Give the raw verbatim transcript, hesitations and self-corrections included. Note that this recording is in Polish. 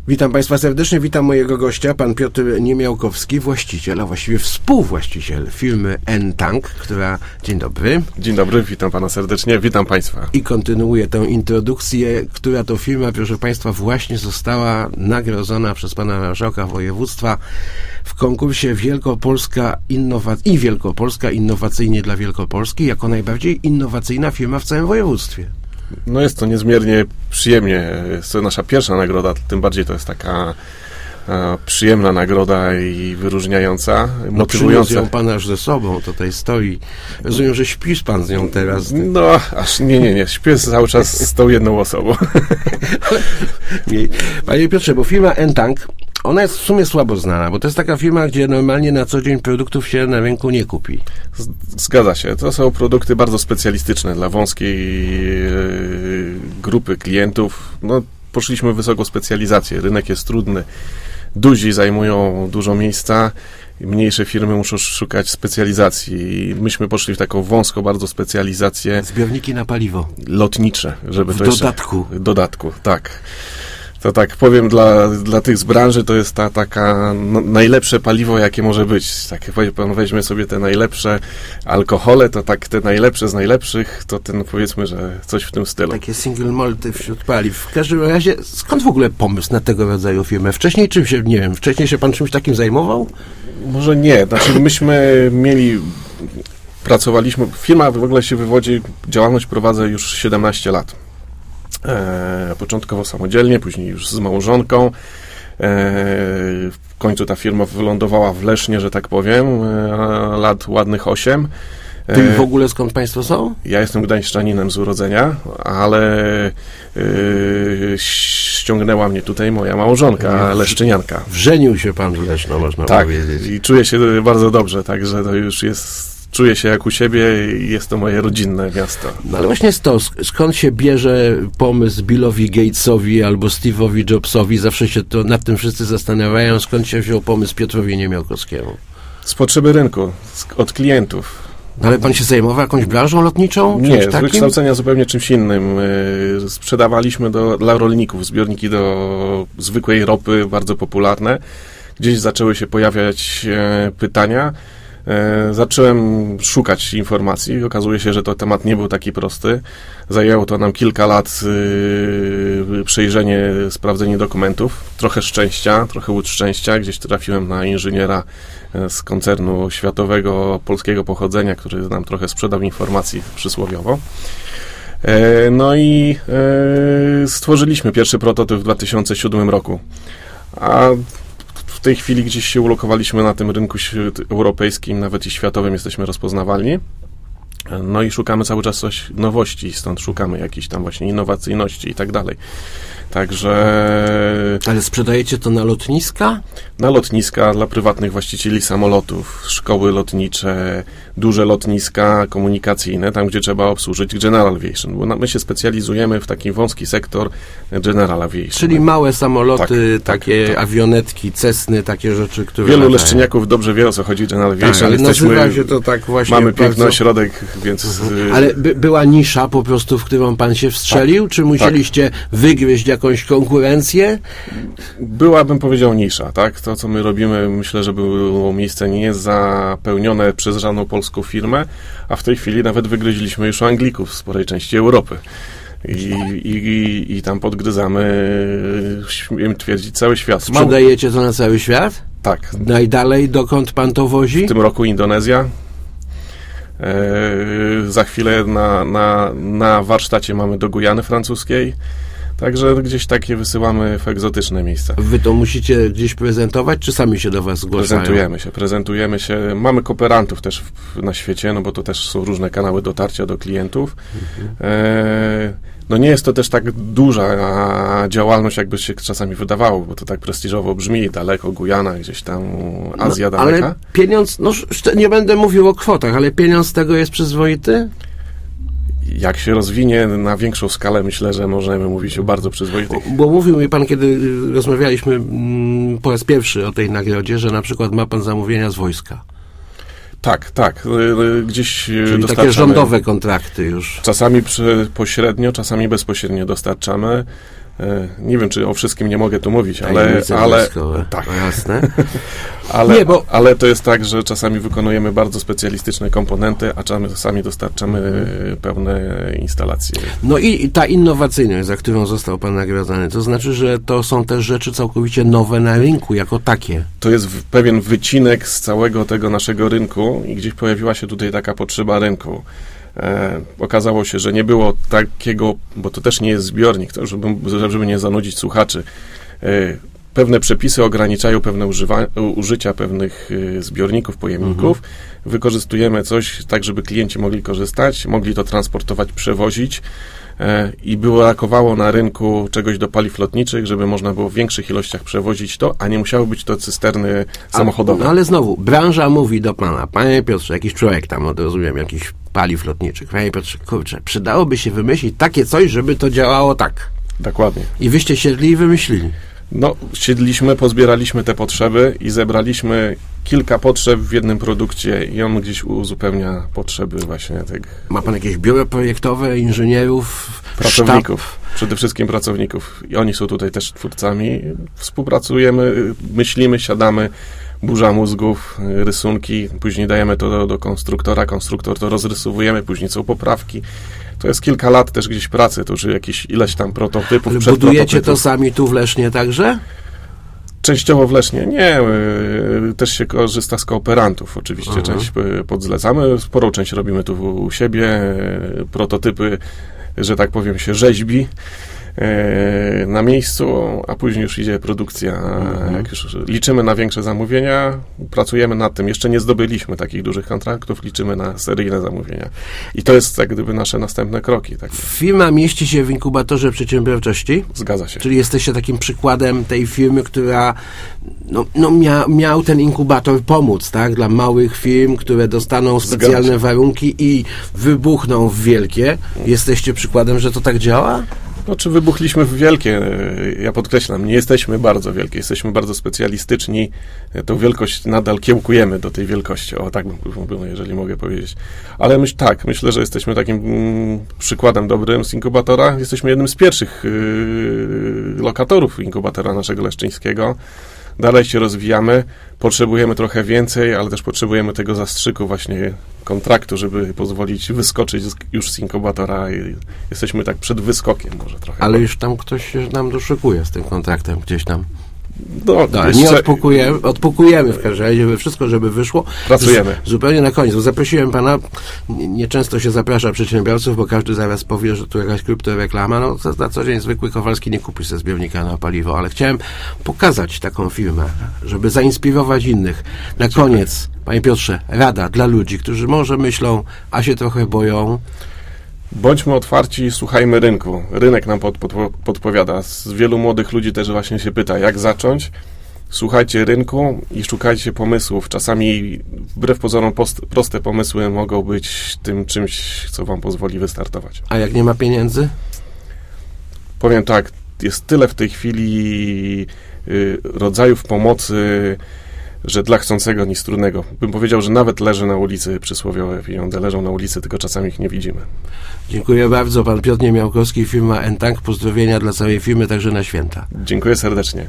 Witam Państwa serdecznie, witam mojego gościa, pan Piotr Niemiałkowski, właściciel, a właściwie współwłaściciel firmy N-Tank, która... Dzień dobry. Dzień dobry, witam Pana serdecznie, witam Państwa. I kontynuuję tę introdukcję, która to firma, proszę Państwa, właśnie została nagrodzona przez Pana Marszałka Województwa w konkursie Wielkopolska Innowa... i Wielkopolska Innowacyjnie dla Wielkopolski jako najbardziej innowacyjna firma w całym województwie. No jest to niezmiernie przyjemnie. Jest to nasza pierwsza nagroda, tym bardziej to jest taka e, przyjemna nagroda i wyróżniająca, no, motywująca. No ją Pan aż ze sobą, tutaj stoi. Rozumiem, że śpisz Pan z nią teraz. No, aż nie, nie, nie. Śpię cały czas z tą jedną osobą. Panie Piotrze, bo firma N-Tank, ona jest w sumie słabo znana, bo to jest taka firma, gdzie normalnie na co dzień produktów się na rynku nie kupi. Zgadza się. To są produkty bardzo specjalistyczne dla wąskiej yy, grupy klientów. No, poszliśmy w wysoką specjalizację. Rynek jest trudny. Duzi zajmują dużo miejsca. Mniejsze firmy muszą szukać specjalizacji. I myśmy poszli w taką wąską bardzo specjalizację. Zbiorniki na paliwo. Lotnicze. Żeby w to dodatku. Jeszcze, w dodatku, tak. To tak powiem, dla, dla tych z branży to jest ta taka no, najlepsze paliwo, jakie może być. Tak jak pan weźmie sobie te najlepsze alkohole, to tak te najlepsze z najlepszych, to ten powiedzmy, że coś w tym stylu. Takie single malty wśród paliw. W każdym razie, skąd w ogóle pomysł na tego rodzaju firmę? Wcześniej czym się, nie wiem, wcześniej się pan czymś takim zajmował? Może nie. Znaczy myśmy mieli, pracowaliśmy, firma w ogóle się wywodzi, działalność prowadzę już siedemnaście lat. E, początkowo samodzielnie, później już z małżonką. E, w końcu ta firma wylądowała w Lesznie, że tak powiem, e, lat ładnych osiem. E, Ty w ogóle skąd Państwo są? Ja jestem gdańszczaninem z urodzenia, ale e, ściągnęła mnie tutaj moja małżonka, w, leszczynianka. Wrzenił się Pan w Leszno, można tak, powiedzieć. Tak, i czuję się bardzo dobrze, także to już jest... Czuję się jak u siebie i jest to moje rodzinne miasto. No ale właśnie to, skąd się bierze pomysł Billowi Gatesowi albo Steve'owi Jobsowi? Zawsze się to nad tym wszyscy zastanawiają, skąd się wziął pomysł Piotrowi Niemiałkowskiemu. Z potrzeby rynku, z, od klientów. No ale pan się zajmował jakąś branżą lotniczą? Nie, z wykształcenia zupełnie czymś innym. Yy, sprzedawaliśmy do, dla rolników zbiorniki do zwykłej ropy, bardzo popularne. Gdzieś zaczęły się pojawiać e, pytania. E, zacząłem szukać informacji. Okazuje się, że to temat nie był taki prosty. Zajęło to nam kilka lat e, przejrzenie, sprawdzenie dokumentów. Trochę szczęścia, trochę łód szczęścia. Gdzieś trafiłem na inżyniera e, z koncernu światowego, polskiego pochodzenia, który nam trochę sprzedał informacji przysłowiowo. E, no i e, stworzyliśmy pierwszy prototyp w dwa tysiące siódmym roku. A w tej chwili gdzieś się ulokowaliśmy na tym rynku europejskim, nawet i światowym jesteśmy rozpoznawalni. No i szukamy cały czas coś nowości, stąd szukamy jakiejś tam właśnie innowacyjności i tak dalej. Także... Ale sprzedajecie to na lotniska? Na lotniska, dla prywatnych właścicieli samolotów, szkoły lotnicze, duże lotniska komunikacyjne, tam gdzie trzeba obsłużyć General Aviation, bo my się specjalizujemy w taki wąski sektor General Aviation. Czyli małe samoloty, tak, takie tak, tak. awionetki, Cessny, takie rzeczy, które... Wielu leszczyniaków dobrze wie, o co chodzi General Aviation. Tak, ale Jesteśmy, nazywa się to tak właśnie... Mamy bardzo... piękny ośrodek, więc... Mhm. Ale by, była nisza po prostu, w którą pan się wstrzelił? Tak, czy musieliście tak. wygryźć jakąś konkurencję? Była, bym powiedział, nisza, tak? To, co my robimy, myślę, że było miejsce niezapełnione przez żadną polską firmę, a w tej chwili nawet wygryźliśmy już Anglików w sporej części Europy. I, i, i tam podgryzamy, śmiem twierdzić, cały świat. Sprzedajecie to na cały świat? Tak. Najdalej, dokąd pan to wozi? W tym roku Indonezja. E, za chwilę na, na, na warsztacie mamy do Gujany francuskiej. Także gdzieś takie wysyłamy w egzotyczne miejsca. Wy to musicie gdzieś prezentować, czy sami się do was zgłaszają? Prezentujemy się, prezentujemy się. Mamy kooperantów też w, na świecie, no bo to też są różne kanały dotarcia do klientów. Mhm. E, no nie jest to też tak duża działalność, jakby się czasami wydawało, bo to tak prestiżowo brzmi, daleko, Gujana, gdzieś tam Azja no, daleka. Ale pieniądz, no nie będę mówił o kwotach, ale pieniądz z tego jest przyzwoity? Jak się rozwinie na większą skalę, myślę, że możemy mówić o bardzo przyzwoitych. Bo, bo mówił mi pan, kiedy rozmawialiśmy mm, po raz pierwszy o tej nagrodzie, że na przykład ma pan zamówienia z wojska. Tak, tak. Gdzieś Czyli takie rządowe kontrakty już. Czasami przy, pośrednio, czasami bezpośrednio dostarczamy. Nie wiem, czy o wszystkim nie mogę tu mówić, ale... ale tak. Jasne. ale, nie, bo... ale to jest tak, że czasami wykonujemy bardzo specjalistyczne komponenty, a czasami dostarczamy hmm. pełne instalacje. No i ta innowacyjność, za którą został pan nagradzany, to znaczy, że to są też rzeczy całkowicie nowe na rynku, jako takie. To jest w, pewien wycinek z całego tego naszego rynku i gdzieś pojawiła się tutaj taka potrzeba rynku. E, okazało się, że nie było takiego, bo to też nie jest zbiornik, to żeby, żeby nie zanudzić słuchaczy. E, pewne przepisy ograniczają pewne używa, użycia pewnych e, zbiorników, pojemników. Mhm. Wykorzystujemy coś tak, żeby klienci mogli korzystać, mogli to transportować, przewozić e, i było brakowało na rynku czegoś do paliw lotniczych, żeby można było w większych ilościach przewozić to, a nie musiały być to cysterny samochodowe. No ale znowu, branża mówi do pana, panie Piotrze, jakiś człowiek tam, rozumiem, jakiś paliw lotniczych. Panie Piotrze, kurczę, przydałoby się wymyślić takie coś, żeby to działało tak. Dokładnie. I wyście siedli i wymyślili. No, siedliśmy, pozbieraliśmy te potrzeby i zebraliśmy kilka potrzeb w jednym produkcie i on gdzieś uzupełnia potrzeby właśnie tego. Ma pan jakieś biuro projektowe, inżynierów, pracowników, sztab? Przede wszystkim pracowników. I oni są tutaj też twórcami. Współpracujemy, myślimy, siadamy, burza mózgów, rysunki, później dajemy to do, do konstruktora, konstruktor to rozrysowujemy, później są poprawki. To jest kilka lat też gdzieś pracy, to już jakieś ileś tam prototypów. Ale budujecie to sami tu w Lesznie także? Częściowo w Lesznie. Nie, też się korzysta z kooperantów. Oczywiście uh-huh. część podzlecamy, sporą część robimy tu u siebie. Prototypy, że tak powiem, się rzeźbi na miejscu, a później już idzie produkcja. Mhm. Jak już liczymy na większe zamówienia, pracujemy nad tym. Jeszcze nie zdobyliśmy takich dużych kontraktów, liczymy na seryjne zamówienia. I to jest jak gdyby nasze następne kroki. Tak. Firma mieści się w inkubatorze przedsiębiorczości? Zgadza się. Czyli jesteście takim przykładem tej firmy, która no, no mia, miał ten inkubator pomóc, tak? Dla małych firm, które dostaną specjalne warunki i wybuchną w wielkie. Jesteście przykładem, że to tak działa? No, czy wybuchliśmy w wielkie? Ja podkreślam, nie jesteśmy bardzo wielkie, jesteśmy bardzo specjalistyczni. Tą wielkość nadal kiełkujemy do tej wielkości. O, tak bym był, jeżeli mogę powiedzieć. Ale myśl, tak, myślę, że jesteśmy takim mm, przykładem dobrym z inkubatora. Jesteśmy jednym z pierwszych yy, lokatorów inkubatora naszego leszczyńskiego. Dalej się rozwijamy, potrzebujemy trochę więcej, ale też potrzebujemy tego zastrzyku właśnie kontraktu, żeby pozwolić wyskoczyć z, już z inkubatora i jesteśmy tak przed wyskokiem może trochę. Ale już tam ktoś się nam doszukuje z tym kontraktem gdzieś tam. No, no, nie odpukujemy, odpukujemy w każdym razie wszystko, żeby wyszło. Pracujemy. Z, zupełnie na koniec. Zaprosiłem pana, nieczęsto się zaprasza przedsiębiorców, bo każdy zaraz powie, że tu jakaś kryptoreklama. No, na co dzień zwykły Kowalski nie kupi ze zbiornika na paliwo, ale chciałem pokazać taką firmę, żeby zainspirować innych. Na koniec, panie Piotrze, rada dla ludzi, którzy może myślą, a się trochę boją. Bądźmy otwarci, słuchajmy rynku. Rynek nam pod, pod, podpowiada. Z wielu młodych ludzi też właśnie się pyta, jak zacząć. Słuchajcie rynku i szukajcie pomysłów. Czasami wbrew pozorom post, proste pomysły mogą być tym czymś, co wam pozwoli wystartować. A jak nie ma pieniędzy? Powiem tak, jest tyle w tej chwili y, rodzajów pomocy, że dla chcącego nic trudnego. Bym powiedział, że nawet leży na ulicy przysłowiowe pieniądze, leżą na ulicy, tylko czasami ich nie widzimy. Dziękuję bardzo. Pan Piotr Niemiałkowski, firma Entank. Pozdrowienia dla całej firmy, także na święta. Dziękuję serdecznie.